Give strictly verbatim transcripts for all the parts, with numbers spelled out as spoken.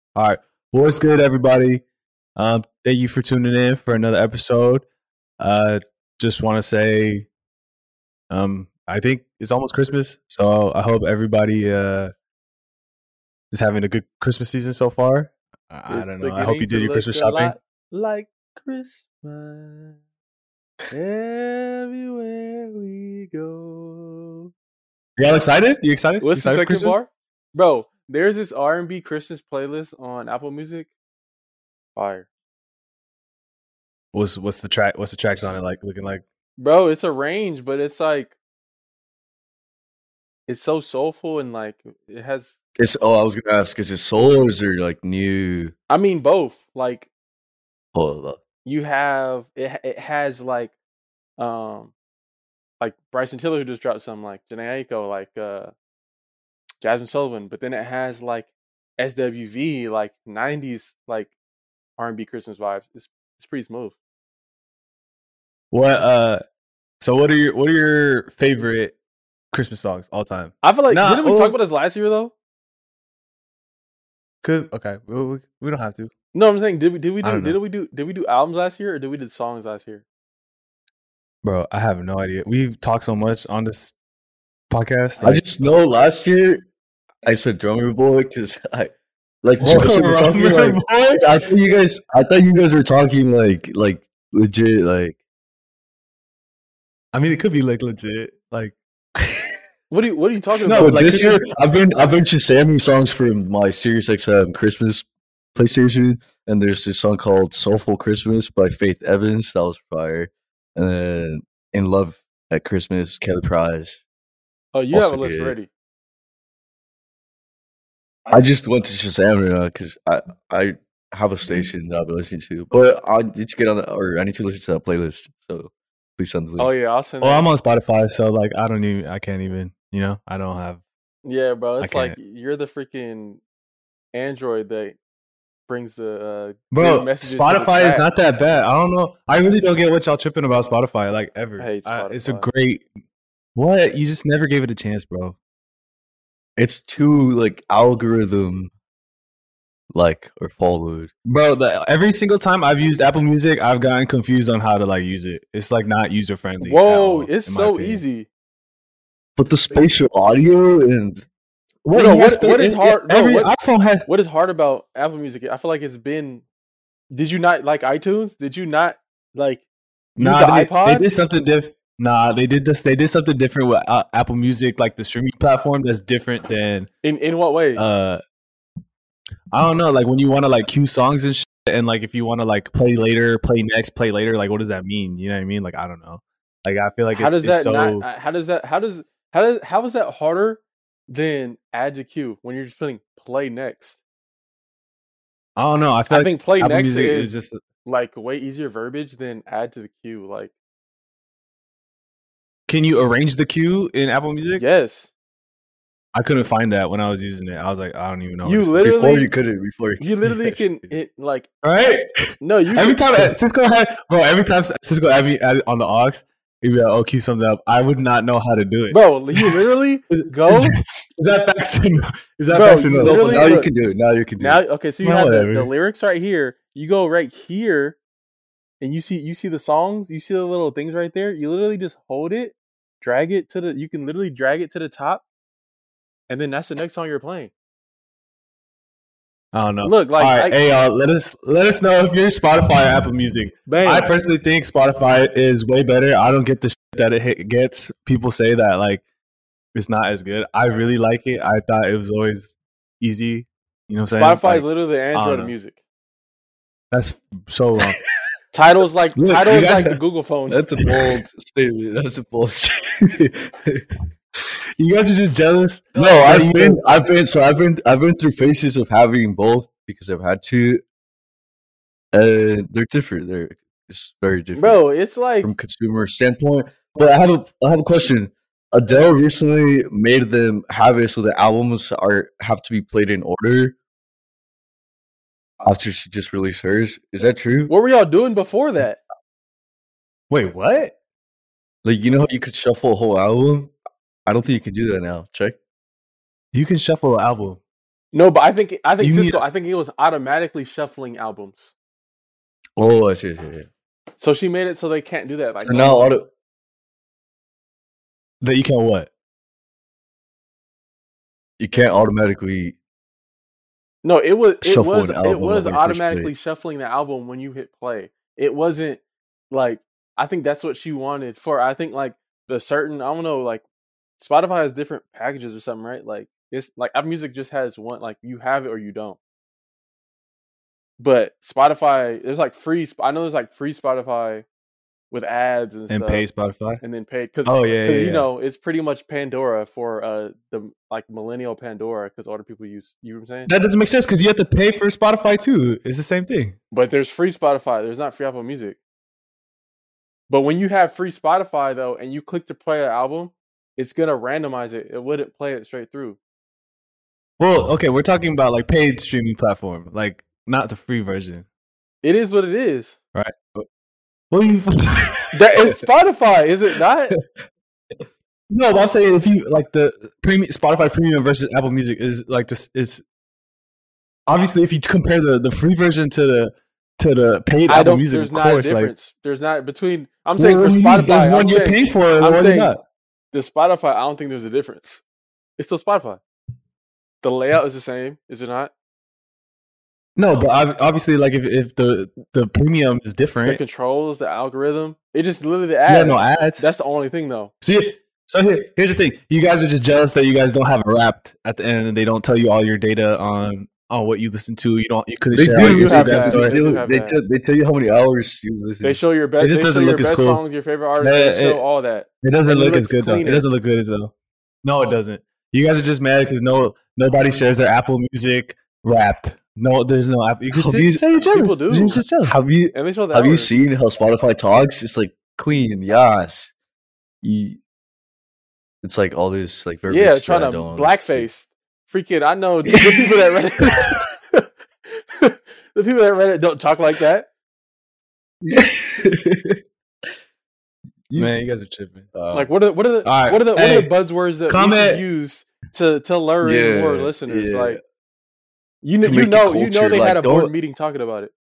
All right. Well, what's good, everybody? Um, thank you for tuning in for another episode. Uh, just want to say, um, I think it's almost Christmas, so I hope everybody uh is having a good Christmas season so far. I, I It's don't know. I hope beginning you to did your look Christmas a shopping. lot like Christmas everywhere we go. You all excited? You excited? You What's the excited for second Christmas? bar? Bro, there's this R and B Christmas playlist on Apple Music. Fire. What's what's the track? What's the tracks on it like? Looking like? Bro, it's a range, but it's like it's so soulful and like it has It's oh, I was gonna ask, is it soul or is there like new? I mean both. Like Hold up. you have it it has like um like Bryson Tiller who just dropped something like Janae Aiko, like uh Jasmine Sullivan, but then it has like S W V, like nineties, like R and B Christmas vibes. It's it's pretty smooth. What? Uh, so what are your what are your favorite Christmas songs all time? I feel like Nah, didn't we oh. talk about this last year though? Could okay. We, we, we don't have to. No, I'm saying did we did we I do don't know. did we do did we do albums last year or did we do songs last year? Bro, I have no idea. We've talked so much on this podcast. I just know last year I said drummer boy because I like Whoa, so we're talking, Drummer like, Boy? I thought you guys I thought you guys were talking like like legit like I mean, it could be like legit. Like, What are you what are you talking No, about? but like, this could year you- I've been I've been Shazamming songs from my Sirius X M Christmas PlayStation, and there's this song called Soulful Christmas by Faith Evans, that was fire. And then In Love at Christmas, Kelly Price. Oh, you have also a list good. ready. I just went to Shazam now because I, I have a station that I've been listening to, but I need to get on the, or I need to listen to that playlist. So please send the link. Oh yeah, I'll send well, that. I'm on Spotify, so like, I don't even. I can't even. You know, I don't have. Yeah, bro. It's I like you're the freaking Android that brings the uh Bro, great messages to the Spotify is chat. not that bad. I don't know. I really don't get what y'all tripping about Spotify, like ever. I hate it's a Spotify. great. What? You just never gave it a chance, bro. It's too like algorithm like or followed. Bro, the, every single time I've used Apple Music, I've gotten confused on how to like use it. It's like not user friendly. Whoa, it's so easy. But the spatial audio and What, Well, what, yes, what but is it- hard? it- No, every what, iPhone has. what is hard about Apple Music? I feel like it's been. Did you not like iTunes? Did you not like use Nah, the they, iPod? they did something different. Nah, they did this. They did something different with uh, Apple Music, like the streaming platform. That's different than. in in what way? Uh, I don't know. Like when you want to like cue songs and shit, and like if you want to like play later, play next, play later. Like what does that mean? You know what I mean? Like I don't know. Like I feel like how it's, does it's that so. not? uh, How does that? How does how does how is that harder than add to queue when you're just putting play next? I don't know. I feel I like think play Apple next Music is is just. like way easier verbiage than add to the queue. Like Can you arrange the queue in Apple Music? yes, I couldn't find that when I was using it. I was like, I don't even know. what You to say. literally- before you couldn't before you literally can it like right? no you Every can- time Cisco had, bro, every time Cisco had me at, on the aux, he'd be like, "Oh, cue something up." I would not know how to do it. bro. You literally go Is, is that facts? or no? Is that Bro, facts or you no? No, but literally- now you look, can do it. Now you can do now. it. Okay, so you No, have the, whatever. the lyrics right here. You go right here, and you see you see the songs. You see the little things right there. You literally just hold it, drag it to the. You can literally drag it to the top, and then that's the next song you're playing. I don't know. Look, like All right, I, hey y'all, let us let us know if you're Spotify or Apple Music. bam. I personally think Spotify is way better. I don't get the shit that it hit- gets. People say that like it's not as good. I really like it. I thought it was always easy. You know what I'm saying? Spotify Like, is literally the Android know. of music. that's so wrong. Titles like Look, titles you guys- like the Google phone. That's a bold statement. That's a bold statement. You guys are just jealous. No, that I've you- been, I've been, so I've been, I've been through phases of having both because I've had to, and they're different. They're just very different, Bro, it's like from consumer standpoint. But I have a, I have a question. Adele recently made them have it so the albums are have to be played in order after she just released hers. Is that true? what were y'all doing before that? Wait, what? Like, you know how you could shuffle a whole album? I don't think you can do that now. Check. You can shuffle an album. No, but I think I think You Cisco. need- I think it was automatically shuffling albums. Oh, I see, I see, I see. So she made it so they can't do that. Like So now auto, that you can what? you can't automatically. no, it was it Shuffle was an it album was when you first automatically play. shuffling the album when you hit play. It wasn't like I think that's what she wanted for. I think like the certain I don't know like Spotify has different packages or something, right? Like it's like Apple Music just has one. Like you have it or you don't. But Spotify, there's like free. I know there's like free Spotify with ads and, And stuff, pay Spotify. and then paid because Oh, yeah, yeah, you yeah. know it's pretty much Pandora for uh the like millennial Pandora because older people use. You know what I'm saying? That doesn't make sense because you have to pay for Spotify too. It's the same thing. But there's free Spotify. There's not free Apple Music. But when you have free Spotify though, and you click to play an album, it's gonna randomize it. It wouldn't play it straight through. Well, okay, we're talking about like paid streaming platform, like not the free version. It is what it is. Well, you That is Spotify, is it not? no, but I'm saying if you like the premium Spotify Premium versus Apple Music is like this is obviously if you compare the, the free version to the to the paid I Apple don't. Music, There's of not a course, like difference. There's not between. I'm saying Well, for what do you mean? Spotify. There's I'm one you're saying paying for, and I'm one you're saying- not. the Spotify. I don't think there's a difference. It's still Spotify. The layout is the same, is it not? No, but ob- obviously, like if, if the the premium is The different, controls, the algorithm. It just literally the yeah, ads. no ads. That's the only thing, though. See, so here, here's the thing: you guys are just jealous that you guys don't have it wrapped at the end, and they don't tell you all your data on on what you listen to. You don't, you couldn't They share do, all your do have Instagram that. They, story. They do do- have they that. tell, they tell you how many hours you listen. They show your best. It just They show doesn't your look as best cool. songs, your favorite artists. Yeah, They show it- all that. It doesn't And it look looks as good though. cleaner. It doesn't look good as though. No, it doesn't. You guys are just mad because no nobody shares their Apple Music wrapped. No, there's no app. You can Have say, you- say you're jealous. people do. You're just jealous. Have you And they show the have you hours. seen how Spotify talks? It's like Queen, yes. You, it's like all this like verbiage Yeah, that trying I to don't blackface. Freaking, I know the people that read it. The people that read it don't talk like that. understand. You- Man, you guys are tripping. uh, Like, what are what are the All right. what are the what Hey, are the buzzwords that we comment- should use to to lure Yeah, in more listeners? yeah. Like, you know, To you make the know, you know, culture, they had like, a board don't- meeting talking about it.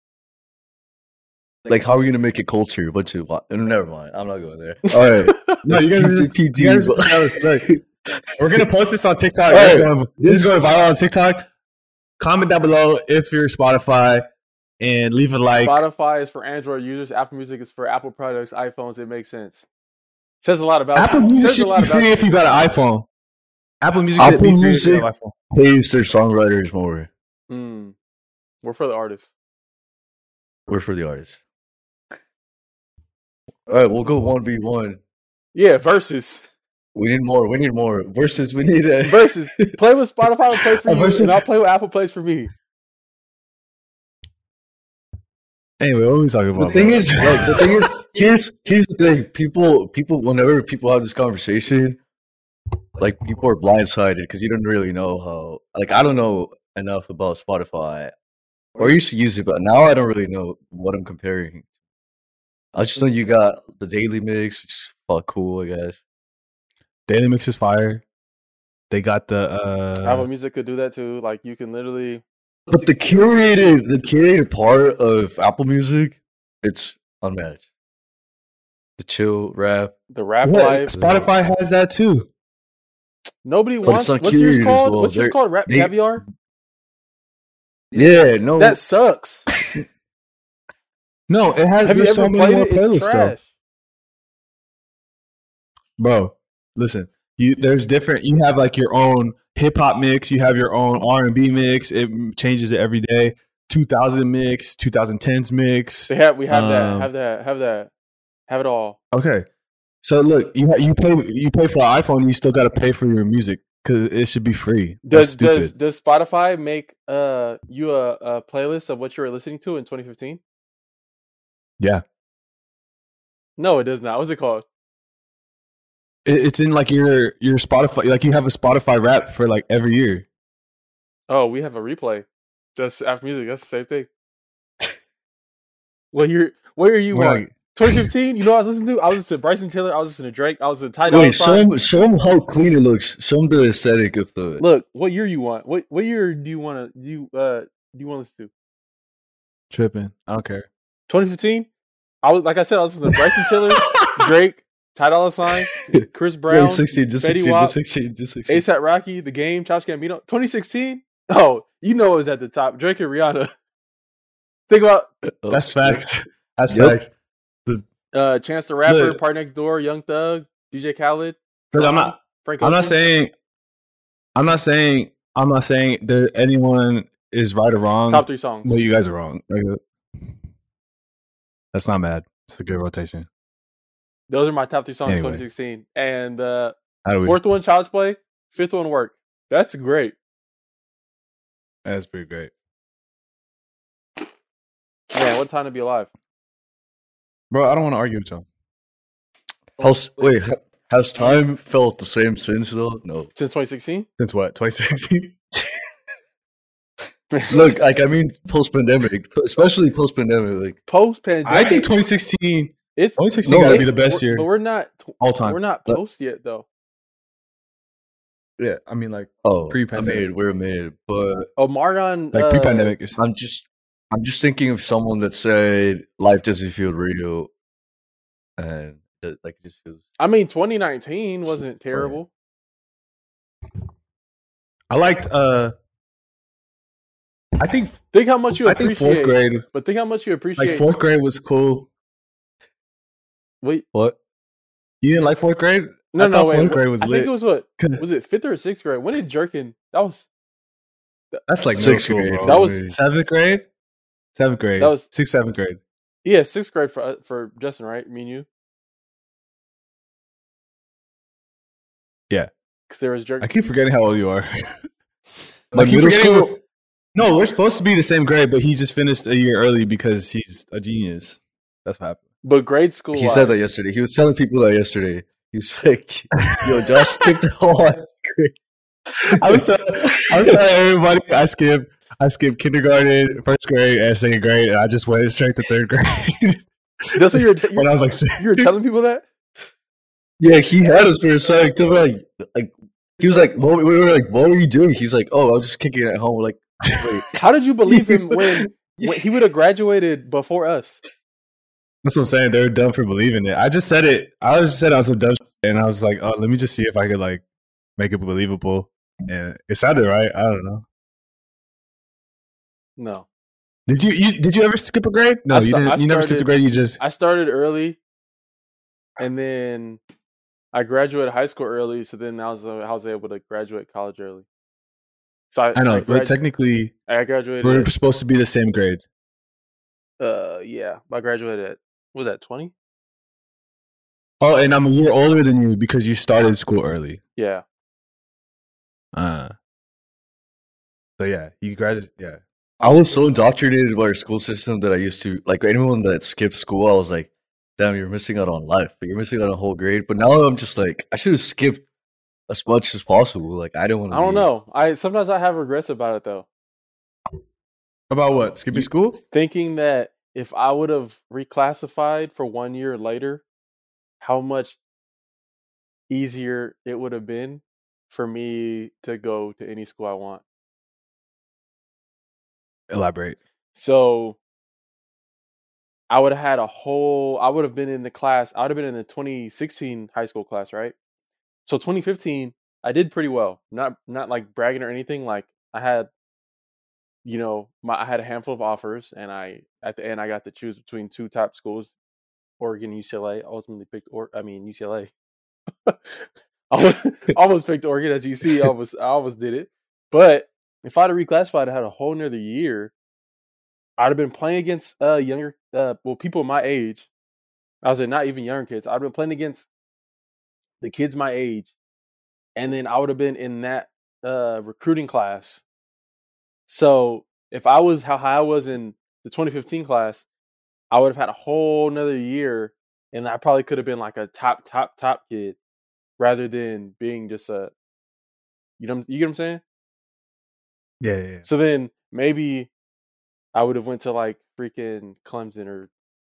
like how are we gonna make a culture? But to what? Never mind. I'm not going there. All right. No, Let's you guys keep are it just P G, you guys are but- just jealous. Look, we're gonna post this on TikTok. Hey, It's going, this is this- going viral on TikTok. Comment down below if you're Spotify and leave a like. Spotify is for Android users. Apple Music is for Apple products, iPhones. It makes sense. Says a lot about Apple you. Music Says a should lot be about free you. if you got an iPhone. Apple Music should Apple be free if you Music- have an iPhone. pays their songwriters more. Mm. We're for the artists. We're for the artists. All right, we'll go one v one. Yeah, versus We need more. We need more. Versus, we need a versus. Play with Spotify will play for A you, versus- and I'll play with Apple plays for me. Anyway, what are we talking about? The thing bro? is, like, the thing is, here's here's the thing. People, people, whenever people have this conversation, like people are blindsided because you don't really know how. Like, I don't know enough about Spotify, or I used to use it, but now I don't really know what I'm comparing. I just know you got the daily mix, which is fuck cool, I guess. Daily Mix is fire. They got the uh Apple Music could do that too. Like you can literally. But the curated, the curated part of Apple Music, it's unmatched. The chill rap. The rap what? life. Spotify has that too. Nobody But wants. it's not What's yours curated as called? well. What's yours They're- called? Rap they- Caviar. Yeah, no, That sucks. No, it has Have you there's ever so many played more it? It's playlists though. trash. Bro, listen. You there's different. You have like your own hip hop mix. You have your own R and B mix. It changes it every day. two thousand mix, twenty tens mix. They have. We have Um, that. Have that. Have that. Have it all. Okay, so look, you ha- you pay you pay for an iPhone. You still got to pay for your music because it should be free. That's Does does stupid. does Spotify make uh you a, a playlist of what you were listening to in twenty fifteen? Yeah, No, it does not. What's it called? it, it's in like your your Spotify. Like you have a Spotify rap for like every year. Oh, we have a replay. That's Apple Music. That's the same thing. What year? What year you We're want? not- twenty fifteen. You know what I was listening to? I was listening to Bryson Tiller. I was listening to Drake. I was listening to Ty Dolla Wait, show Sign. him, show him how clean it looks. Show him the aesthetic of the. Look, what year you want? What what year do you want to do? You, uh, do you want to listen to? Tripping. I don't care. twenty fifteen. I was like I said. I was listening to Bryson Tiller, Drake, Ty Dolla Sign, Chris Brown, Just sixteen, just Fetty sixteen, Wap, just sixteen, just sixteen. ASAP Rocky, The Game, Childish Gambino. twenty sixteen. Oh, you know it was at the top. Drake and Rihanna. Think about Oh, That's facts. That's Yep. facts. uh, Chance the Rapper, Look. Part Next Door, Young Thug, D J Khaled. Look, I'm not. Frank I'm not Ocean. saying. I'm not saying. I'm not saying that anyone is right or wrong. Top three songs. Well, you guys are wrong. Like, uh, that's not bad. It's a good rotation. Those are my top three songs Anyway. twenty sixteen. And uh, How do we? fourth one, Child's Play. Fifth one, Work. That's great. That's pretty great, Man, what time to be alive? bro. I don't want to argue with y'all. How's, wait, ha- has time felt the same since though? No. Since twenty sixteen? Since what? twenty sixteen. Look, like I mean, post pandemic, especially post pandemic. Like, Post pandemic. I think twenty sixteen. it's twenty sixteen No, got to it- be the best we're- year But we're not all time. we're not But- post yet though. Yeah, I mean, like oh, Pre-pandemic. I made, we're made, but Oh, Margon. like uh, pre-pandemic. Is, I'm just, I'm just thinking of someone that said life doesn't feel real, and that, like it just feels. I mean, twenty nineteen wasn't Sorry. terrible. I liked. uh I think. Think how much you I think appreciate. fourth grade. But think how much you appreciate. Like fourth grade was cool. Wait, What? You didn't like fourth grade? no, I no, thought wait. fourth what- grade was I lit. think it was what? 'Cause Was it fifth or sixth grade? When did Jerkin? That was that's like Sixth middle grade. school, That bro. was- seventh grade. Seventh grade. That was- sixth, seventh grade. yeah, sixth grade for uh, for Justin, right? Me and you. Yeah. because there was Jerkin. I keep forgetting how old you are. Like I keep middle forgetting school? we're- No, we're supposed to be the same grade, but he just finished a year early because he's a genius. That's what happened. But grade school. He said that wise- yesterday. He was telling people that yesterday. He was like, "Yo, Josh skipped the whole last grade." I was telling, I was telling everybody I skipped I skipped kindergarten, first grade, and second grade, and I just went straight to third grade. That's what you're. when I you're was like six. you were telling people that. Yeah, he had us for a second. To like, like he was like, what, we were like, "What were you doing?" He's like, "Oh, I was just kicking it at home." We're like, wait, How did you believe him when, when he would have graduated before us? That's what I'm saying. They're dumb for believing it. I just said it. I just said I was a dumb, shit, and I was like, "Oh, let me just see if I could like make it believable." And it sounded right. I don't know. No, Did you, you did you ever skip a grade? No, I you sta- didn't. I You never skipped a started- grade. You just I started early, and then I graduated high school early. So then I was uh, I was able to graduate college early. So I, I know, grad- but technically I graduated. we're at- supposed to be the same grade. uh, yeah, I graduated at what was that twenty? Oh, and I'm a year older than you because you started school early. Yeah, Uh, so yeah, you graduated. Yeah, I was so indoctrinated by our school system that I used to like anyone that skipped school. I was like, "Damn, you're missing out on life. You're missing out on a whole grade." But now I'm just like, I should have skipped as much as possible. Like, I don't want. I don't know. I sometimes I have regrets about it though, about what skipping You- school? thinking that if I would have reclassified for one year later, how much easier it would have been for me to go to any school I want. Elaborate. So I would have had a whole I would have been in the class. I would have been in the twenty sixteen high school class, right? So twenty fifteen, I did pretty well. Not not like bragging or anything. Like I had, you know, my I had a handful of offers, and I at the end I got to choose between two top schools, Oregon and U C L A. I ultimately picked or I mean U C L A. I almost, almost picked Oregon, as you see. I almost I almost did it. But if I'd have reclassified, I had a whole nother year. I'd have been playing against uh younger uh well people my age. I was not even younger kids. I'd been playing against the kids my age, and then I would have been in that uh recruiting class. So if I was how high I was in the twenty fifteen class, I would have had a whole nother year, and I probably could have been like a top, top, top kid, rather than being just a, you know, you get what I'm saying? Yeah, yeah, yeah. So then maybe I would have went to like freaking Clemson or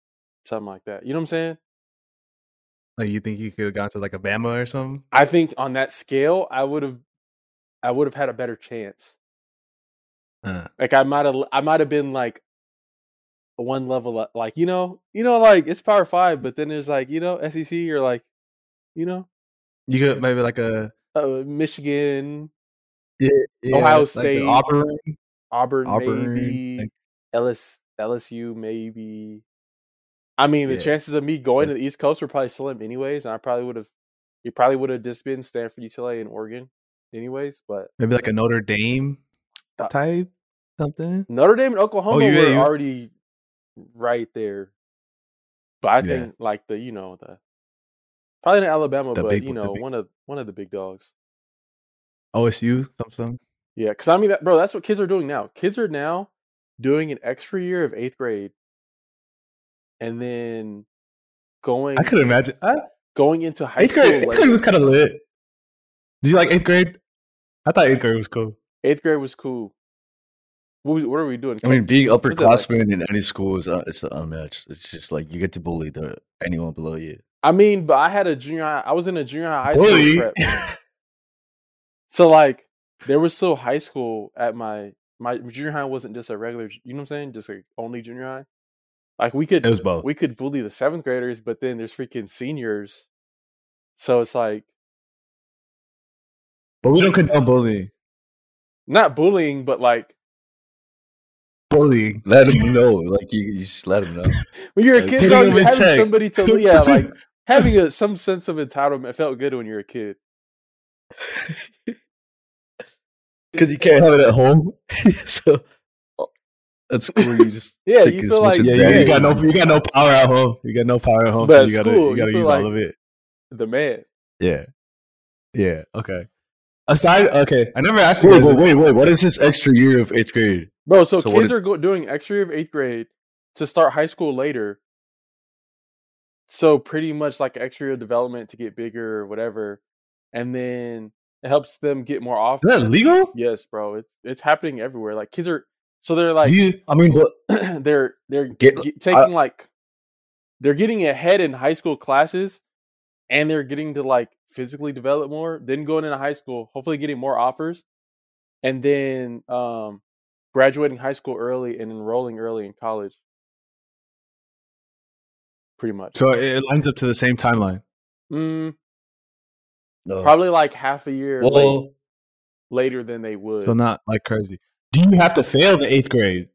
something like that. You know what I'm saying? Like you think you could have gone to like a Bama or something? I think on that scale, I would have, I would have had a better chance. Uh, Like I might have, I might have been like one level up, like you know, you know, like it's Power Five, but then there's like you know S E C or like, you know, you could maybe like a uh, Michigan, yeah, yeah Ohio like State, a Auburn, Auburn, Auburn, maybe like, L S, L S U, maybe. I mean, the yeah. chances of me going to the East Coast were probably slim, anyways, and I probably would have. You probably would have just been Stanford, U C L A, and Oregon, anyways. But maybe like a Notre Dame Uh, type something. Notre Dame and Oklahoma you- were yeah, you- already right there. But I Yeah. think like the you know the probably in Alabama, The but big- you the know big- one of one of the big dogs. O S U something. Yeah, because I mean, that, bro, that's what kids are doing now. Kids are now doing an extra year of eighth grade, and then going I could imagine. Uh, going into high eighth school. grade, eighth later. grade was kind of lit. Did you like eighth grade? I thought eighth grade was cool. Eighth grade was cool. What, was- what are we doing? I mean, being What's that like? upperclassman in any school is uh, it's unmatched. It's just like you get to bully the anyone below you. I mean, but I had a junior high. I was in a junior high high school Bully. prep. So like, there was still high school at my my junior high wasn't just a regular. You know what I'm saying? Just like only junior high. Like we could It was both. we could bully the seventh graders, but then there's freaking seniors. So it's like But we don't condone bullying. not bullying, but like Bullying. Let them know, like you, you just let them know. when you're a Like, kid, putting bro, them you're in having check. somebody to yeah, like having a some sense of entitlement felt good when you're a kid. Because you can't have it at home. So at school, you just Yeah, take you as feel much like- Yeah, advantage you, you got as no, you you got no power at home. You got no power at home, But so at you gotta, school, you gotta you feel use like- all of it. The man. Yeah, yeah. Okay. Aside, okay. I never asked you. Wait, guys- wait, wait, wait. What is this extra year of eighth grade? Bro, so, So what kids is- are go- doing extra year of eighth grade to start high school later. So pretty much like extra year of development to get bigger or whatever, and then it helps them get more off. Is that legal? Yes, bro, it's it's happening everywhere. Like kids are so they're like Do you? I mean, but they're they're Get- ge- taking like they're getting ahead in high school classes, and they're getting to like physically develop more. Then going into high school, hopefully getting more offers, and then um, graduating high school early and enrolling early in college. Pretty much. So it lines up to the same timeline. Mm, no. probably like half a year late, Well, later than they would. So not like crazy. Do you have to fail the eighth grade?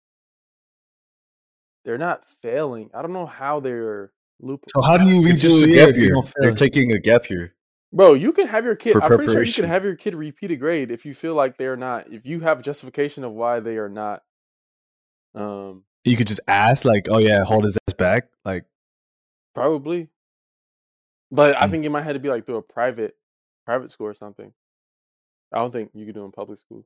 They're not failing. I don't know how they're loop. So how do you it's redo just a a year gap if you year. don't They're fail? taking a gap year. Bro, you can have your kid. For I'm pretty sure you preparation. can have your kid repeat a grade if you feel like they're not. If you have justification of why they are not. Um, You could just ask, like, "Oh yeah, hold his ass back." Like, probably. But I Hmm. think it might have to be like through a private, private school or something. I don't think you could do it in public school.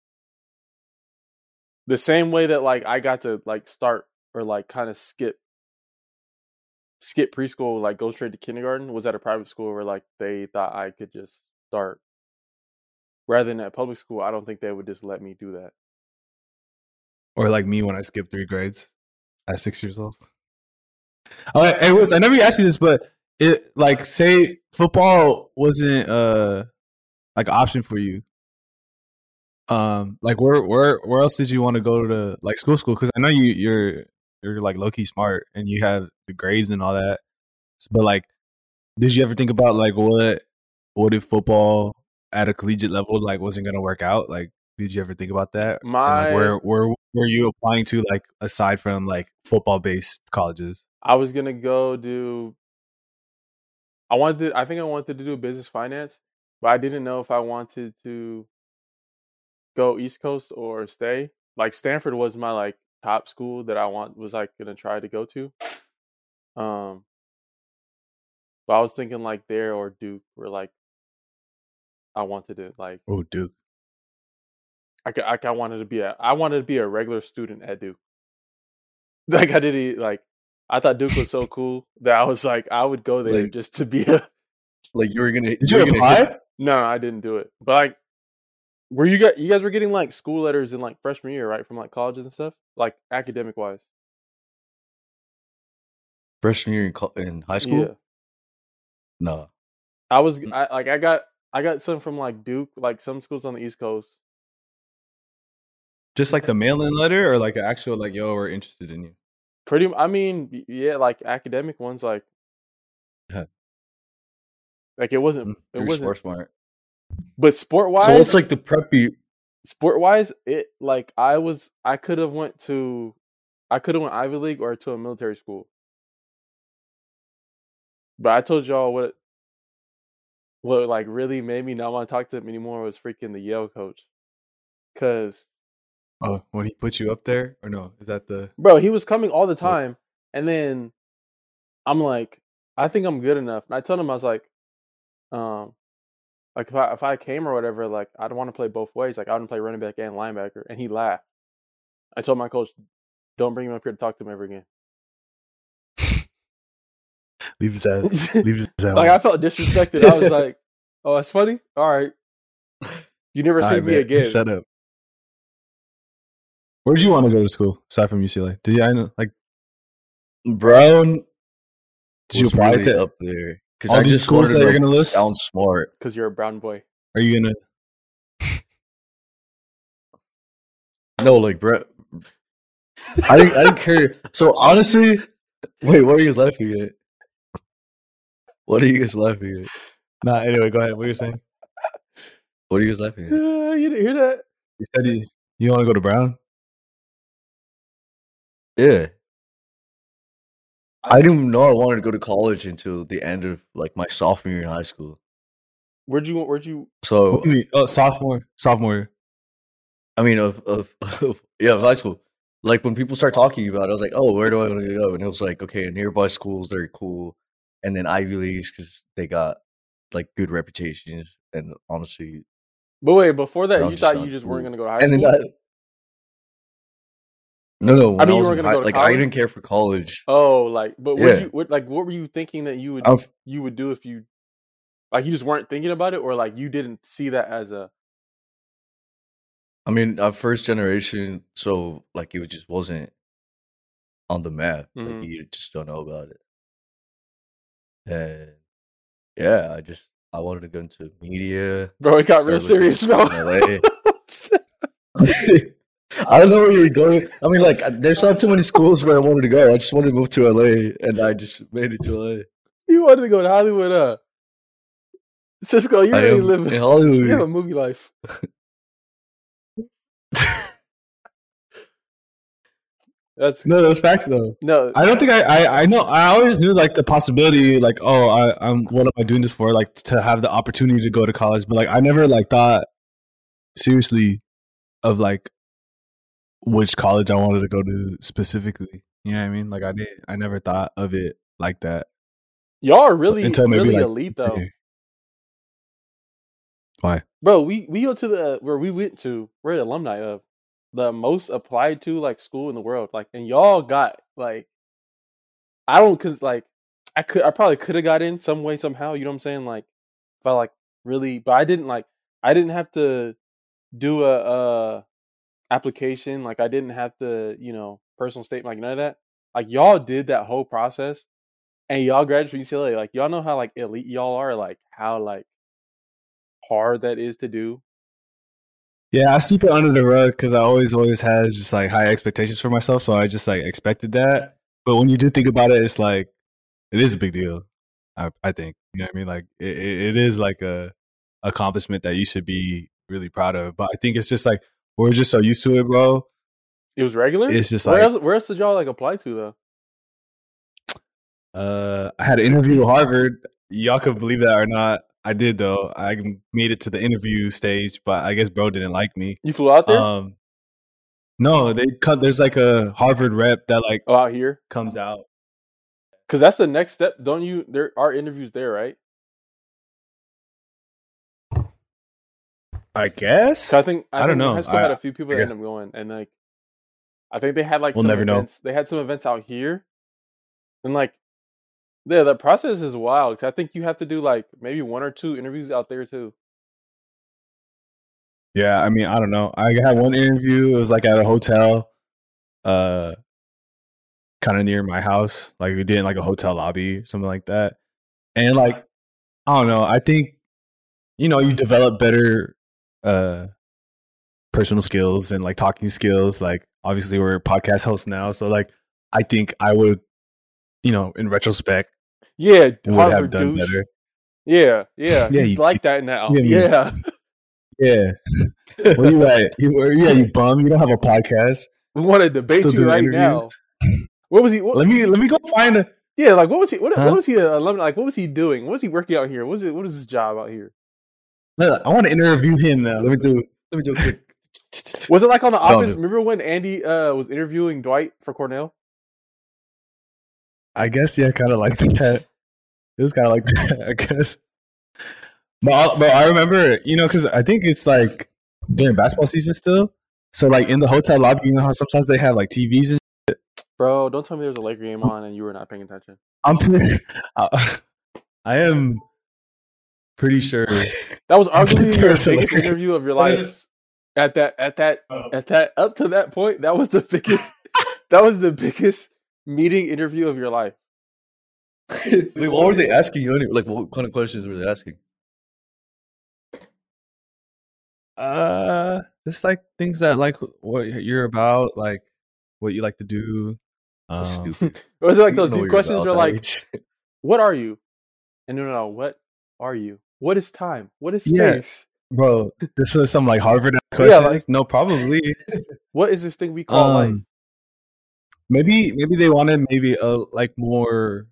The same way that like I got to like start or like kind of skip, skip preschool, like go straight to kindergarten was at a private school where like they thought I could just start. Rather than at public school, I don't think they would just let me do that. or like me when I skipped three grades at six years old. Oh, hey, Woods, I never asked you this, but it like say football wasn't uh like an option for you. Um, like where where where else did you want to go to like school school? Because I know you you're you're like low key smart and you have the grades and all that. But like, did you ever think about like what what if football at a collegiate level like wasn't gonna work out? Like, did you ever think about that? And, My- like, where where were you applying to like aside from like football based colleges? I was gonna go do. I wanted. To, I think I wanted to do business finance, but I didn't know if I wanted to go East Coast or stay. Like Stanford was my like top school that I want was like gonna try to go to. Um, but I was thinking like there or Duke, where like I wanted to like Oh, Duke. I ca- I, ca- I wanted to be a I wanted to be a regular student at Duke. Like I did like I thought Duke was so cool that I was like I would go there Like- just to be a. Like you were gonna. Did you were gonna apply? hit- No, no, I didn't do it. But like, were you guys you guys were getting like school letters in like freshman year, right, from like colleges and stuff, like academic wise? freshman year in, co- in high school? Yeah, No. I was Mm. I like I got I got some from like Duke, like some schools on the East Coast. Just like the mail-in letter, or like an actual like, yo, we're interested in you. Pretty, I mean, y- yeah, like academic ones, like Yeah. like it wasn't Mm, it You're wasn't, sport smart. but sport wise, So what's like the preppy? sport wise, it like I was I could have went to I could have went Ivy League or to a military school. But I told y'all what what like really made me not want to talk to him anymore was freaking the Yale coach. Cause Oh, when he put you up there, or no? Is that the? bro, he was coming all the time, and then I'm like, I think I'm good enough. And I told him I was like, um, like if I if I came or whatever, like I'd want to play both ways. Like I want to play running back and linebacker. And he laughed. I told my coach, don't bring him up here to talk to him ever again. Leave his ass. Leave his ass. Like I felt disrespected. I was like, oh, that's funny. All right, you never All see right, me man. again. Shut up. Where'd you want to go to school aside from U C L A? Did you I know like Brown did you was apply really to? up there because all I these just schools wanted that to you're like, gonna list? sound smart. Because you're a brown boy. Are you gonna? No, like bro, I didn't. I didn't care. So honestly, wait, what are you guys laughing at? What are you guys laughing at? Nah. Anyway, go ahead. What are you saying? What are you guys laughing at? Uh, you didn't hear that? You said you you want to go to Brown? Yeah. I didn't know I wanted to go to college until the end of like my sophomore year in high school. Where'd you where'd you So What do you mean? Oh, sophomore, sophomore. I mean, of, of, of yeah, of high school. Like when people start talking about it, I was like, oh, where do I want to go? And it was like, okay, nearby schools, they're cool, and then Ivy Leagues because they got like good reputations. And honestly, But wait, before that, Brown you just thought you sounds just cool. weren't gonna go to high And then school? that, no, no, when I, mean, you was weren't in gonna high, go to like I college? didn't care for college. Oh, like, but what Yeah. you what like what were you thinking that you would I'm, you would do if you like you just weren't thinking about it, or like you didn't see that as a I mean, I'm first generation, so like it just wasn't on the map. Mhm. Like you just don't know about it. And yeah, I just I wanted to go into media. bro? It got real Start looking serious, bro. in L A. I don't know where you're going. I mean, like, there's not too many schools where I wanted to go. I just wanted to move to L A, and I just made it to L A. You wanted to go to Hollywood, uh? Cisco, you I really am live in you have a Hollywood. movie life. That's No, those facts though. no. I don't think I, I I know. I always knew like the possibility, like, oh, I, I'm what am I doing this for? Like to have the opportunity to go to college, but like I never like thought seriously of like which college I wanted to go to specifically. You know what I mean? Like I did. I never thought of it like that Y'all are really until maybe really like elite though, why? bro. We we go to the where we went to. We're alumni of the most applied to like school in the world. Like, and y'all got like I don't cause like I could I probably could have got in some way somehow. You know what I'm saying? Like if I like really, but I didn't like I didn't have to do a uh application. Like I didn't have to you know personal statement like none of that. Like y'all did that whole process, and y'all graduated from U C L A. Like y'all know how like elite y'all are. Like how like hard that is to do. Yeah, I sweep it under the rug because I always always had just like high expectations for myself, so I just like expected that. But when you do think about it, it's like it is a big deal. I I think you know what I mean. Like it, it it is like a accomplishment that you should be really proud of. But I think it's just like we're just so used to it, bro. It was regular. It's just where like else, where else did y'all like apply to though? uh, I had an interview with Harvard. Y'all could believe that or not. I did though. I made it to the interview stage, but I guess bro didn't like me. You flew out there? Um, no, they cut. There's like a Harvard rep that like oh, out here? comes out. Because that's the next step. Don't you? There are interviews there, right? I guess. 'Cause I think I, I don't think know. High school I- had a few people I that guess- ended up going, and like I think they had like We'll some never know. events. They had some events out here, and like yeah, the process is wild. 'Cause I think you have to do like maybe one or two interviews out there too. Yeah, I mean, I don't know. I had one interview. It was like at a hotel. Uh, kind of near my house. Like we did in like a hotel lobby or something like that. And like I don't know, I think you know you develop better uh personal skills and like talking skills. Like obviously we're podcast hosts now, so like I think I would, you know, in retrospect, Yeah, would Harvard have done douche. better. Yeah, yeah, Yeah, he's you- like that now. yeah, Yeah, Yeah. Where you at? You, where- yeah, you bum. You don't have a podcast. we want to debate Still you doing right interviews? now. What was he? What, Let me let me go find a. yeah, like what was he? What, Huh? what was he? A alumni, like what was he doing? What was he working out here? What was it? What is his job out here? Look, I want to interview him now. Let me do. Let me do a quick. Was it like on The Found Office? it. Remember when Andy uh, was interviewing Dwight for Cornell? I guess yeah, kind of like that. It was kind of like that, I guess. But I, but I remember, you know, because I think it's like during basketball season still. So like in the hotel lobby, you know how sometimes they have like T Vs and Bro, don't tell me there was a Laker game on and you were not paying attention. I'm pretty, I, I am pretty sure. That was arguably There your was a biggest Laker- interview of your life. At that, at that, at that, up to that point, that was the biggest. That was the biggest meeting interview of your life. Wait, what were they asking you? Anyway? Like, what kind of questions were they asking? Uh, just like things that like what you're about, like what you like to do. That's Um, stupid. Was it like You those know deep what you're questions? about Were that like, age. "What are you?" And no, no, no. What are you? What is time? What is Yeah. space? bro, this is some like Harvard Yeah, questions. like- no, probably. What is this thing we call life? Um, maybe maybe they wanted maybe a like more,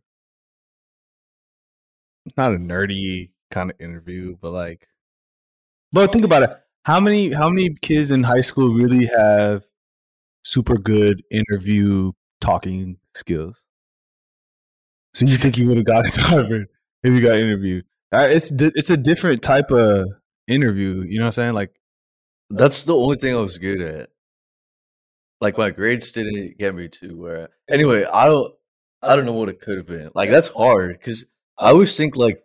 not a nerdy kind of interview, but like, but think about it. How many how many kids in high school really have super good interview talking skills? So you think you would have got into Harvard if you got interviewed? Uh, It's di- it's a different type of interview. You know what I'm saying? Like, That's the only thing I was good at. Like my grades didn't get me to where. Anyway, I don't. I don't know what it could have been. Like that's hard because I always think like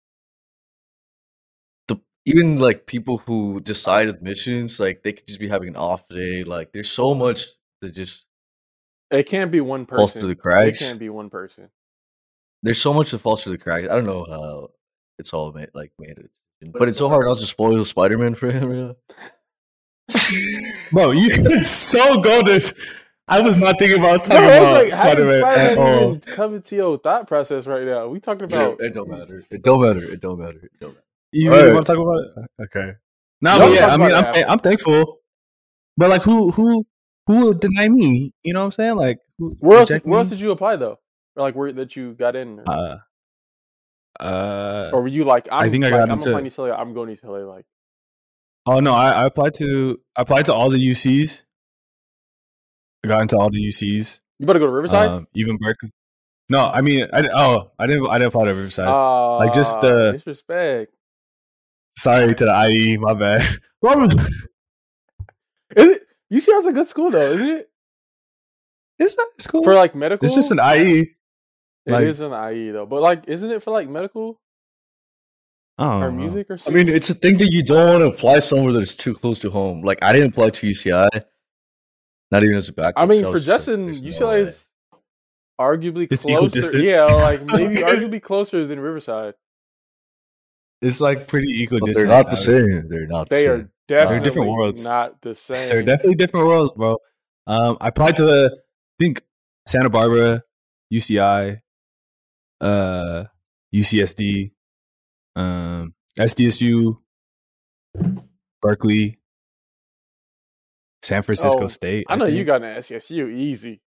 the even like people who decide admissions, like they could just be having an off day. Like there's so much that just It can't be one falls person. through the It cracks. can't be one person. There's so much that falls through the cracks. I don't know how it's all made like made it, but it's so hard not to spoil Spider-Man for him. You know? bro, you can so go this. I was not thinking about talking No, about it's like how did Spider-Man at Spider-Man all. even come into your thought process right now? We talking about It don't matter. It don't matter. It don't matter. It don't matter. You All really right. want to talk about it? Okay. No, No, but we'll yeah, talk I mean, about I'm it th- after. I'm thankful, but like, who who who would deny me? You know what I'm saying? Like, who where else? reject Where else me? did you apply though? Or like where that you got in? Or, Uh, uh, or were you like I'm? I think I like, got I'm into- applying to U C L A. I'm going to U C L A. Like oh no, I, I applied to I applied to all the U Cs. I got into all the U Cs. you better go to Riverside. Um, even Berkeley. No, I mean, I oh, I didn't I didn't apply to Riverside. Uh, like, just, uh, disrespect. Sorry to the I E, my bad. Well, Is it? U C L's a good school though, isn't it? it's not it's cool. For like medical, It's just an I E. It like- is an I E though, but like, isn't it for like medical I don't or know. music or I something? mean, it's a thing that you don't want to apply somewhere that is too close to home. Like I didn't apply to U C I, not even as a backup. I mean, so I for was just like, Justin, there's no U C L A way. is arguably It's closer. equidistant? Yeah, like maybe Okay. arguably closer than Riverside. It's like pretty But equidistant. they're not the honestly. same. They're not. They the are same. definitely different worlds. not the same. They're definitely different worlds, bro. Um, I applied to uh, I think Santa Barbara, U C I, uh, U C S D, um, S D S U, Berkeley, San Francisco Oh, State. I know you think. got an S S U easy.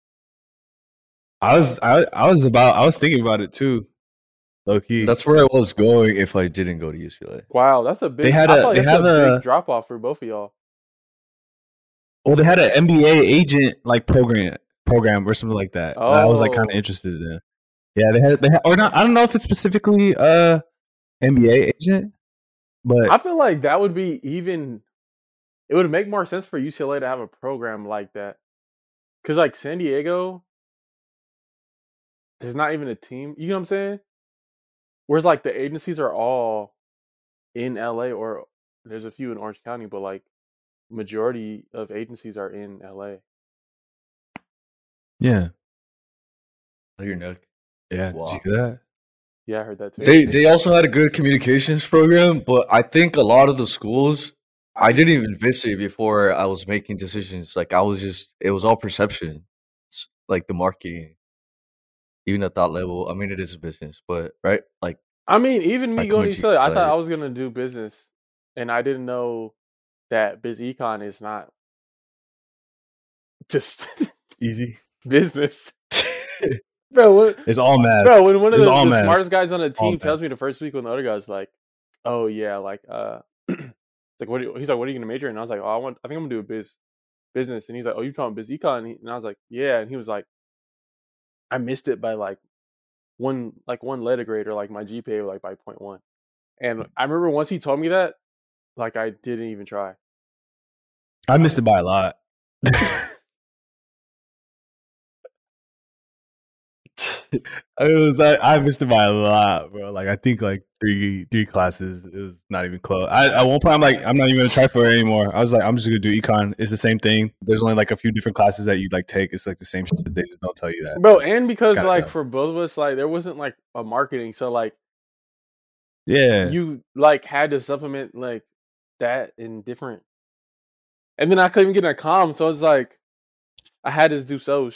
I was I I was about I was thinking about it too, low key. That's where I was going if I didn't go to U C L A. Wow, that's a big. They had I a- feel like they that's a, have a- big drop off for both of y'all. well, they had an M B A agent like program program or something like that. that I was like kind Oh. of interested in. Yeah, they had they had or not. I don't know if it's specifically uh M B A agent, but I feel like that would be even. It would make more sense for U C L A to have a program like that, because like San Diego, there's not even a team. You know what I'm saying? Whereas like the agencies are all in L A, or there's a few in Orange County, but like majority of agencies are in L A. yeah, Oh, your neck. Yeah, did Wow. you hear that? Yeah, I heard that too. They they also had a good communications program, but I think a lot of the schools I didn't even visit before I was making decisions. Like I was just it was all perception. It's like the marketing, even at that level. I mean, it is a business, but right, like I mean, even me like going to coming U to C L A, I thought like, I was gonna do business, and I didn't know that biz econ is not just Easy. business, bro. When, It's all math. bro, when one of It's the, all the math. smartest guys on the All team tells math. me the first week when the other guy's like, "Oh yeah, like uh, like what?" do you- He's like, "What are you gonna major in?" And I was like, "Oh, I want. I think I'm gonna do a biz business." And he's like, "Oh, you talking biz econ?" And, he, and I was like, "Yeah." And he was like, "I missed it by like one like one letter grade, or like my G P A like by point one." And I remember once he told me that, like I didn't even try. I missed it by a lot. It was like I missed it by a lot, bro. Like I think like three three classes. It was not even close. I at one point I'm like I'm not even gonna try for it anymore. I was like I'm just gonna do econ. It's the same thing. There's only like a few different classes that you like take. It's like the same shit. They just don't tell you that, Bro, It's and just because gotta like go. for both of us, like there wasn't like a marketing, so like Yeah, you like had to supplement like that in different. And then I couldn't even get a comm, so it's like I had to do Soch.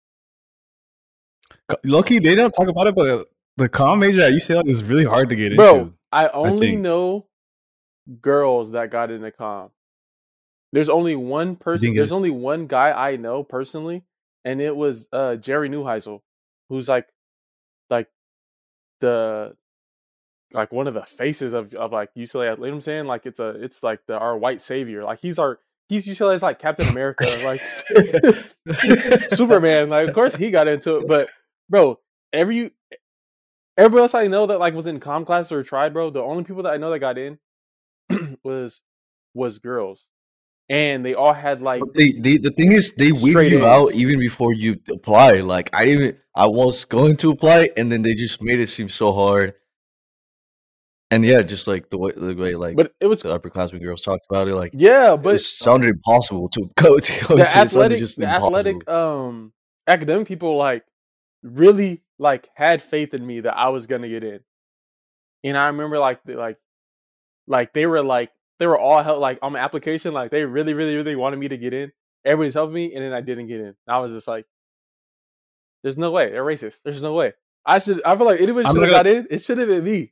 Loki. They don't talk about it, but the comm major at U C L A is really hard to get Bro, into. I only think. know girls that got into comm. There's only one person. think There's it's- only one guy I know personally, and it was uh, Jerry Neuheisel, who's like, like the, like one of the faces of, of like U C L A. You know what I'm saying? Like it's a, it's like the our white savior. Like he's our, he's U C L A's like Captain America, like Superman. Like of course he got into it, but bro, every everybody else I know that like was in comm class or tried, bro. The only people that I know that got in was was girls. And they all had like But they, they the thing is they weed straight you out A's. even before you apply. Like I didn't I was going to apply and then they just made it seem so hard. And yeah, just like the way the way like But it was the upperclassmen girls talked about it, like yeah, it but sounded impossible to go to go the to. It sounded athletic just the impossible. athletic um academic people like really like had faith in me that I was gonna get in. And I remember like they, like like they were like they were all help like on my application, like they really, really, really wanted me to get in. Everybody's helping me, and then I didn't get in. And I was just like, "There's no way. They're racist. There's no way. I should. I feel like anybody I'm should have not got in. It should have been me,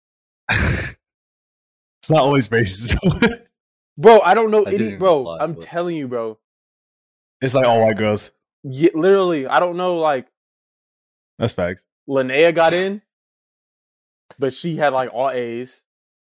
It's not always racist. bro. I don't know I any, didn't bro. apply, I'm but- telling you, bro. It's like all white girls. Yeah, literally, I don't know. Like That's facts. Linnea got in, but she had like all A's.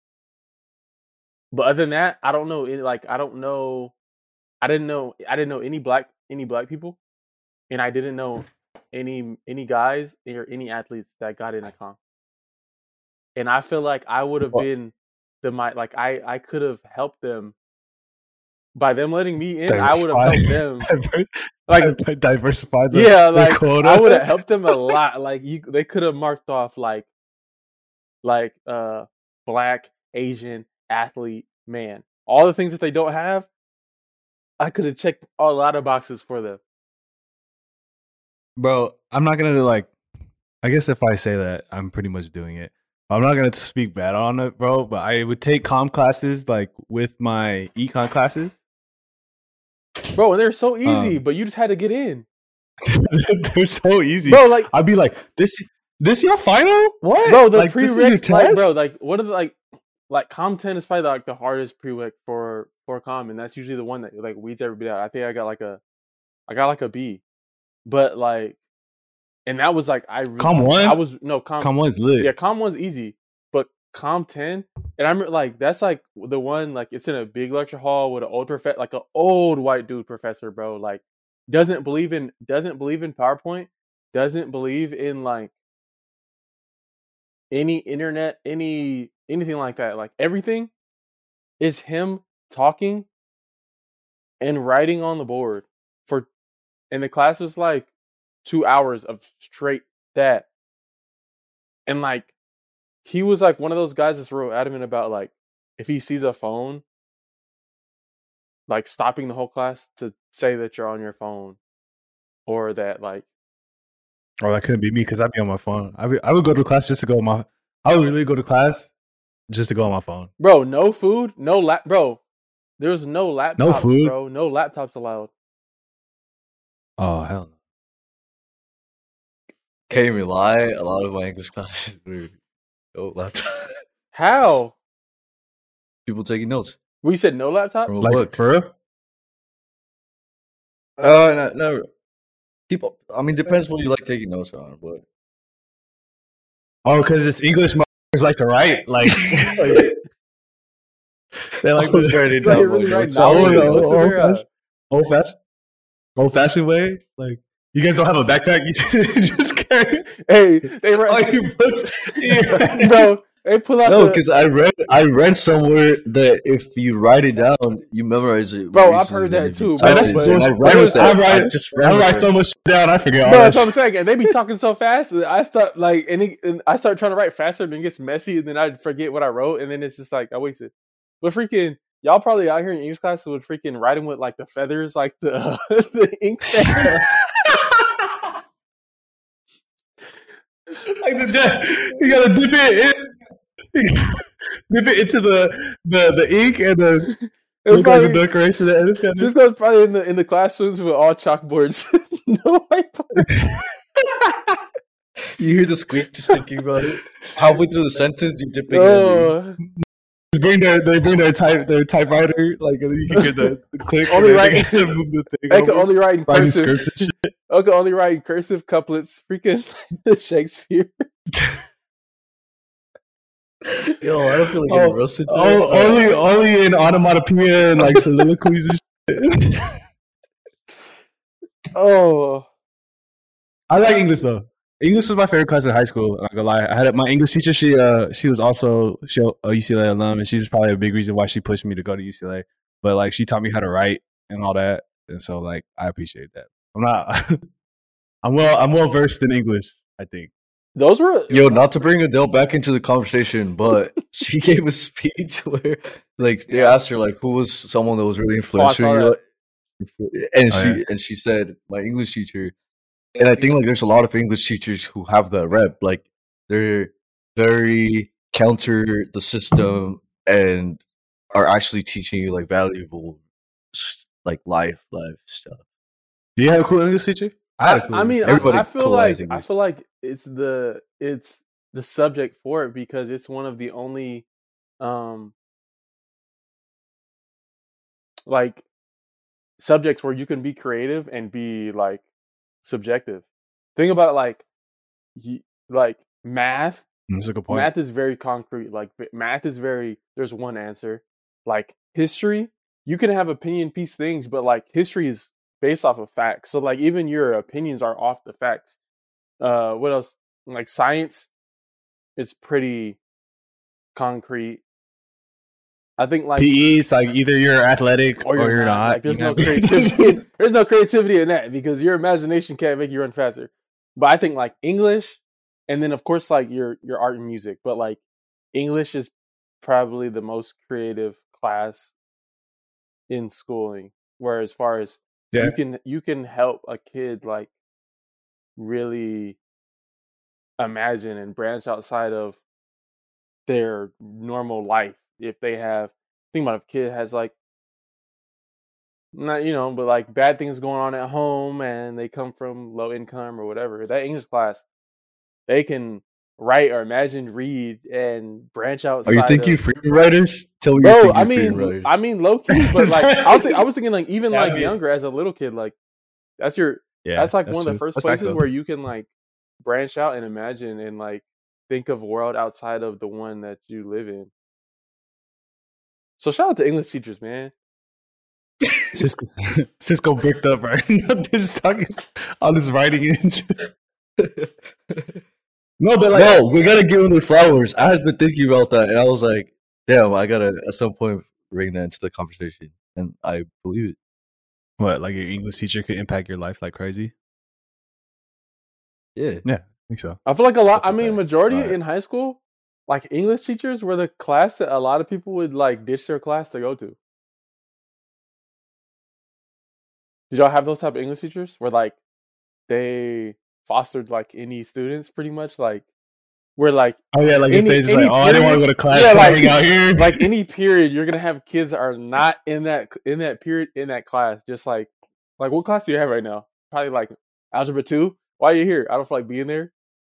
But other than that, I don't know. Any, like I don't know. I didn't know. I didn't know any black any black people, and I didn't know any any guys or any athletes that got in a comp. And I feel like I would have Well- been the my like I I could have helped them by them letting me in. I would have helped them. Like diversify the, yeah, the like quota. I would have helped them a lot. Like you, they could have marked off like like uh black, Asian, athlete, man. All the things that they don't have, I could have checked a lot of boxes for them. Bro, I'm not gonna like. I guess if I say that, I'm pretty much doing it. I'm not gonna speak bad on it, bro. But I would take comm classes like with my econ classes. Bro, and they're so easy, Um, but you just had to get in. They're so easy, Bro, like I'd be like, "This, this your final? What, bro, the like, this is your prereq, like test? bro, like what are the like like Com ten is probably like the hardest prereq for for Com, and that's usually the one that like weeds everybody out. I think I got like a I got like a B. But like and that was like I really, Com one? I was no Com, Com one's lit. yeah, Com one's easy. But Com ten, and I remember like that's like the one like it's in a big lecture hall with an old prof like an old white dude professor, bro. Like doesn't believe in doesn't believe in PowerPoint, doesn't believe in like any internet, any anything like that. Like everything is him talking and writing on the board for, and the class was like two hours of straight that. And like he was like one of those guys that's real adamant about like if he sees a phone, like stopping the whole class to say that you're on your phone, or that like Or that couldn't be me because I'd be on my phone. I, be, I would go to class just to go on my. I would really go to class just to go on my phone. Bro, no food, no lap. Bro, there was no laptops, No food? bro. No laptops allowed. Oh hell no! Can't even lie. A lot of my English classes were no laptop. How? People taking notes. We said no laptops. From a Like book. for real? Uh, no, no. People. I mean, depends what you like taking notes on, but Oh, because it's English. Motherfuckers like to write. Like, like they like I was to writing Like, down really my right notes. now, I old, was- what's old, what's in old, their, uh, fashioned, old fashioned, old fashioned way. Like you guys don't have a backpack. You said just carry Hey, they all write, your books. Yeah. bro. They pull out No, the. because I read I read somewhere that if you write it down, you memorize it. Bro, more I've easily heard than that if you too, type bro, it. but- And I but ran with I that. write- I just ran I with write it. so much shit down. I forget all No, that. that's what I'm saying. And they be talking so fast. that I start like, and, it, and I start trying to write faster, and it gets messy, and then I forget what I wrote, and then it's just like I wasted. But freaking, y'all probably out here in English classes with freaking writing with like the feathers, like the the ink feathers. Like the de- you gotta dip it in, dip it into the the, the ink and the It look like the probably, decoration. And it's kind of, Cisco's probably in the in the classrooms with all chalkboards, no whiteboards. You hear the squeak just thinking about it. Halfway through the sentence, you dip it. in. Oh, they bring their they bring their type their typewriter like and you can get the, the click. Only and then right- they can move the thing. I can over. only write in Writing cursive. scripts and shit. I can only write in cursive couplets. Freaking Shakespeare. Yo, I don't feel like Oh, getting roasted today. Oh, only only in onomatopoeia and like soliloquies and shit. Oh, I like English though. English was my favorite class in high school. I'm not gonna lie. I had my English teacher. She uh she was also she a U C L A alum, and she's probably a big reason why she pushed me to go to U C L A. But like she taught me how to write and all that, and so like I appreciate that. I'm not. I'm well. I'm well versed in English. I think. those were Yo, not to bring Adele back into the conversation, but she gave a speech where, like, they asked her, like, who was someone that was really influential, saw in your li- and Oh, she yeah. and she said, my English teacher. And I think like there's a lot of English teachers who have that rep, like they're very counter the system and are actually teaching you like valuable, s- like life, life stuff. Do you have a cool English teacher? I had a cool I English mean, teacher. I, Everybody I feel like collides I English. feel like it's the it's the subject for it because it's one of the only um like subjects where you can be creative and be like subjective. Think about it like y- like math. That's a good point. Math is very concrete. Like v- math is very there's one answer. Like history, you can have opinion piece things, but like history is based off of facts. So like even your opinions are off the facts. Uh what else? Like science is pretty concrete. I think like P E is like either you're athletic or you're, not. Like there's You no know? creativity. There's no creativity in that because your imagination can't make you run faster. But I think like English, and then of course like your your art and music. But like English is probably the most creative class in schooling. Where as far as Yeah. you can you can help a kid like really imagine and branch outside of their normal life if they have think about if a kid has like not you know but like bad things going on at home and they come from low income or whatever that English class they can write or imagine read and branch Are outside you thinking of, freedom writers? Tell me you're bro thinking I freedom mean writers. I mean low key but like I was I was thinking like even Yeah, I like mean- younger as a little kid like that's your Yeah, that's like one of the true. first That's facts, places though. where you can like branch out and imagine and like think of a world outside of the one that you live in. So shout out to English teachers, man. Cisco, Cisco bricked up right now. Just talking all this writing and shit. No, but like No, we gotta give them their flowers. I had been thinking about that, and I was like, "Damn, I gotta at some point bring that into the conversation." And I believe it. what, like your English teacher could impact your life like crazy? Yeah, Yeah, I think so. I feel like a lot. That's I mean, okay. majority Alright. in high school, like English teachers were the class that a lot of people would like ditch their class to go to. Did y'all have those type of English teachers where like they fostered like any students, pretty much. Like we're like, Oh yeah, like any, if they just any like, oh, I didn't want to period- go to class, yeah, can I like- hang out here. like any period, you're gonna have kids that are not in that in that period in that class. Just like like what class do you have right now? Probably like algebra two. Why are you here? I don't feel like being there.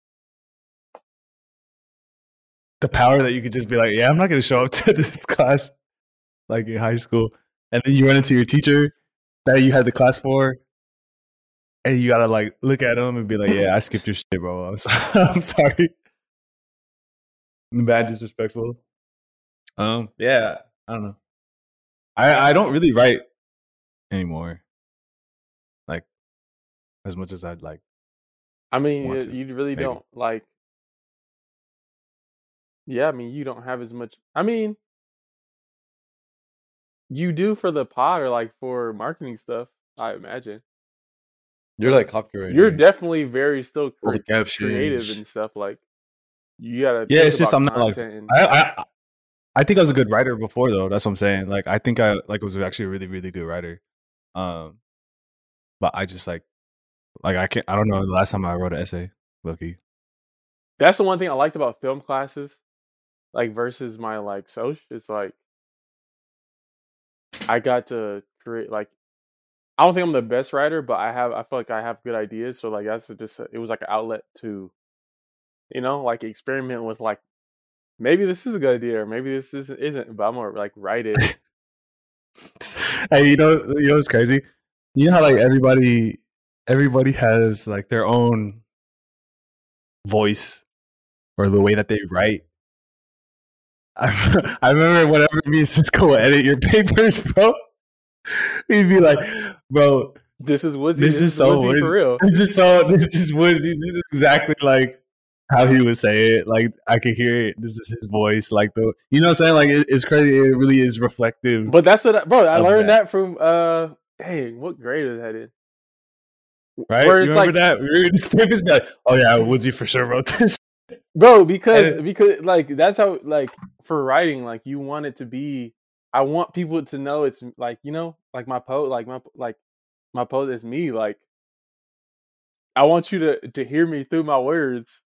The power that you could just be like, yeah, I'm not going to show up to this class, like in high school, and then you run into your teacher that you had the class for, and you gotta like look at them and be like, yeah, I skipped your shit, bro. I'm sorry. I'm sorry. Bad, disrespectful. Um, yeah, I don't know. I I don't really write anymore, like as much as I'd like. I mean, Want you, to, you really maybe. don't like. Yeah, I mean, you don't have as much. I mean, you do for the pod or like for marketing stuff. I imagine You're like copywriting. you're definitely very still all the cre- captions. creative and stuff. Like you gotta. Yeah, think it's just about I'm not like content and- I, I I think I was a good writer before though. That's what I'm saying. Like I think I like was actually a really really good writer. Um, but I just like like I can't. I don't know the last time I wrote an essay. Lucky. That's the one thing I liked about film classes, like versus my like social. It's like I got to create like I don't think I'm the best writer, but I have I feel like I have good ideas. So like that's just it was like an outlet to, you know, like experiment with like maybe this is a good idea or maybe this isn't isn't. But I'm gonna like write it. Hey, you know, you know what's crazy? You know how like everybody, everybody has like their own voice or the way that they write. I, I remember whenever me and Cisco would edit your papers, bro, he'd be like, "Bro, This is Woodsy. this, is so Woodsy Woodsy. for real. This is so. This is Woodsy. This is exactly like how he would say it. Like I could hear it. This is his voice. Like the, you know what I'm saying? Like it, it's crazy. It really is reflective. But that's what, I, bro. I Of learned that. that. from uh, dang, what grade is that in? Right? Where You it's remember like, that? We were in these papers, be like, "Oh yeah, Woodsy for sure wrote this." bro, because And- because like that's how like for writing, like you want it to be. I want people to know it's like you know, like my poet, like my like my poet is me. Like I want you to to hear me through my words.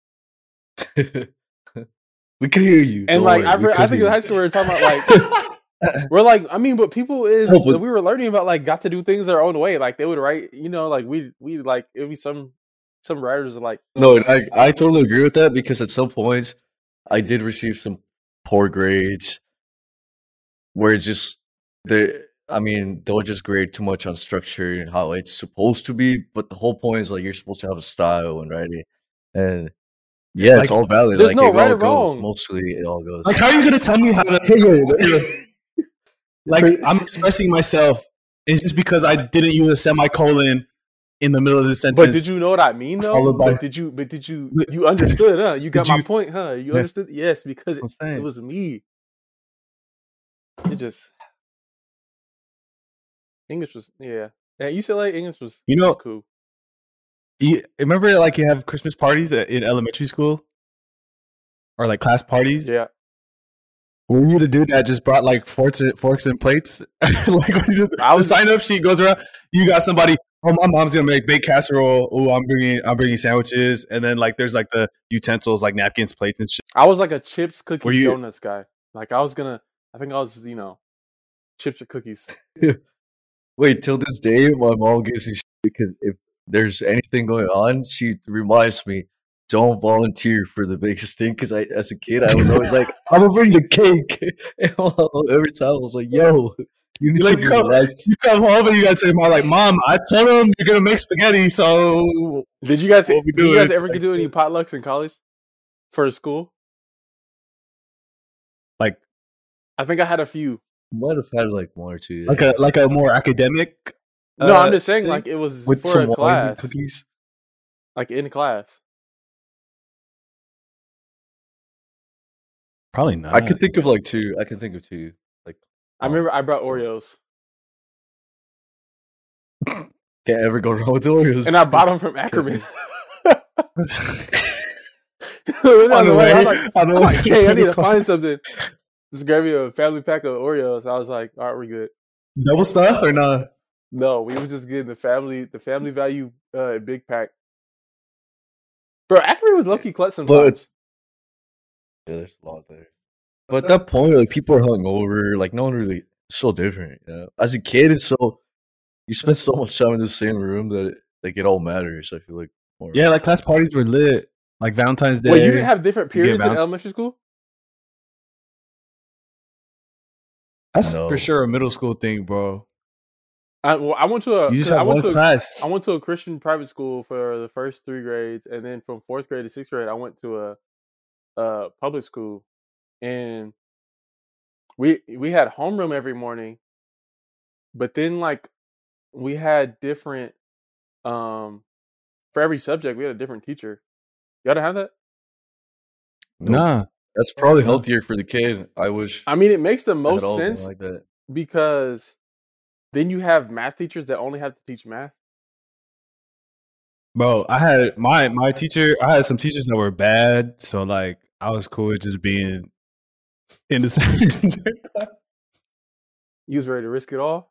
We can hear you. And don't like worry, I, we re- could I think in hear high you. school we were talking about like we're like I mean, but people in, No, but- that we were learning about like got to do things their own way. Like they would write, you know, like we we like it would be some some writers are like No, and I I totally agree with that because at some points I did receive some poor grades where it's just they I mean they'll just grade too much on structure and how it's supposed to be, but the whole point is like you're supposed to have a style when writing, and yeah, it's Like, all valid. there's Like no it right all or goes. wrong. Mostly, it all goes. Like, how are you gonna tell me how to? Like, I'm expressing myself. It's just because I didn't use a semicolon in the middle of the sentence. But did you know what I mean though? Followed by- But did you but did you you understood, huh? You got Did my you- point, huh? You Yeah. understood? Yes, because it, I'm saying. it was me. It just English was yeah. Yeah, U C L A English was You know- was cool. You, remember, like, you have Christmas parties at, in elementary school, or like class parties. Yeah. Were you the dude that just brought like forks and, forks and plates? Like when you do the, I was- the sign up sheet goes around. You got somebody. Oh, my mom's gonna make baked casserole. Oh, I'm bringing I'm bringing sandwiches, and then like there's like the utensils, like napkins, plates, and shit. I was like a chips, cookies, Were you- donuts guy. Like I was gonna I think I was, you know, chips or cookies. Wait, till this day, my mom gives me shit because if there's anything going on, she reminds me, don't volunteer for the biggest thing. Because I, as a kid, I was always like, I'm gonna bring the cake. And every time I was like, yo, you need You to like be come, relaxed. you come home and you gotta tell your mom like, Mom, I told them you're gonna make spaghetti, so Did you guys What we did you doing? guys ever do any potlucks in college? For school? like I think I had a few. Might have had like one or two. like a like a more academic. No, uh, I'm just saying thing? like it was with for some a wine and class. cookies. Like in class. Probably not. I could think of like two. I can think of two. Like I Oh. remember I brought Oreos. can't ever go wrong with Oreos. And I bought them from Ackerman. on on the the way, I was way. like, on I the was like, way. hey, I need to find something. Just grab me a family pack of Oreos. I was like, all right, we're good. double stuff or not? No, we were just getting the family, the family value uh, big pack. Bro, Acme was low key clutch But sometimes. yeah, there's a lot there. But at that point, like people are hungover. Like no one really. It's so different. You know? As a kid, it's so you spend so much time in the same room that it, like it all matters. I feel like more. Yeah, like class parties were lit. Like Valentine's Day. Wait, you didn't have different You get periods in Valent- elementary school? That's No. for sure a middle school thing, bro. I, well, I went to a. You just 'cause I have went one to a, class. I went to a Christian private school for the first three grades, and then from fourth grade to sixth grade, I went to a, a public school, and we we had homeroom every morning, but then like we had different um for every subject we had a different teacher. Y'all don't have that? Nope. Nah. That's probably No. healthier for the kid. I wish I mean, it makes the I had most all been sense like that. because then you have math teachers that only have to teach math. Bro, I had my my teacher, I had some teachers that were bad, so like I was cool with just being in the same. You was ready to risk it all?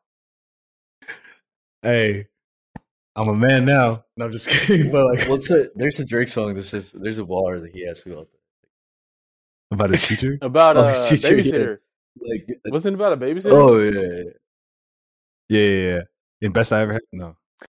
Hey, I'm a man now. No, I'm just kidding. But like What's it? There's a Drake song that says there's a bar that he asked me about. about his teacher. About Oh, a his teacher, yeah. babysitter. Like, Wasn't it about a babysitter? oh yeah, yeah, yeah. Yeah, yeah, yeah. And best I ever had. No.